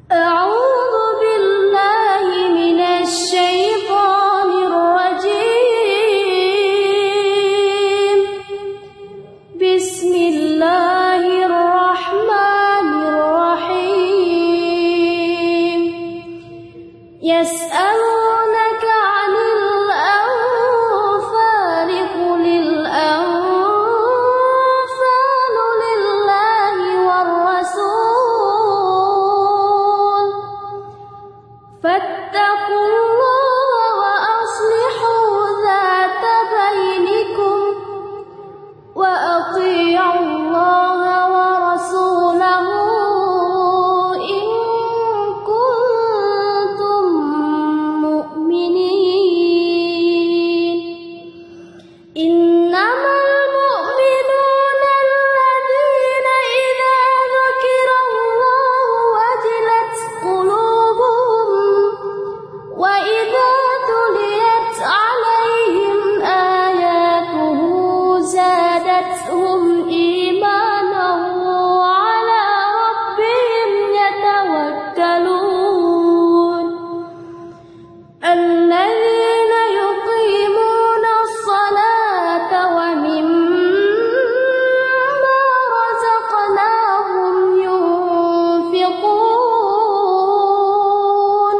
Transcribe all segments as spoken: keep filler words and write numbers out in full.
أعوذ بالله من الشيطان الرجيم. بسم الله الرحمن الرحيم. يسألونك عن الأنفال قل الأنفال لله والرسول فاتقوا الله وأصلحوا ذات بينكم وأطيعوا الله ورسوله إن كنتم مؤمنين. إنما المؤمنون الذين إذا ذكر الله وجلت قلوبهم وإذا تليت عليهم آياته زادتهم إيمانا وعلى ربهم يتوكلون. الذين يقيمون الصلاة ومما رزقناهم ينفقون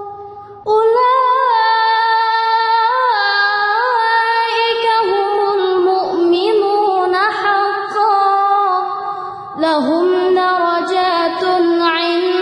أولئك هم المؤمنون حقا لهم درجات عند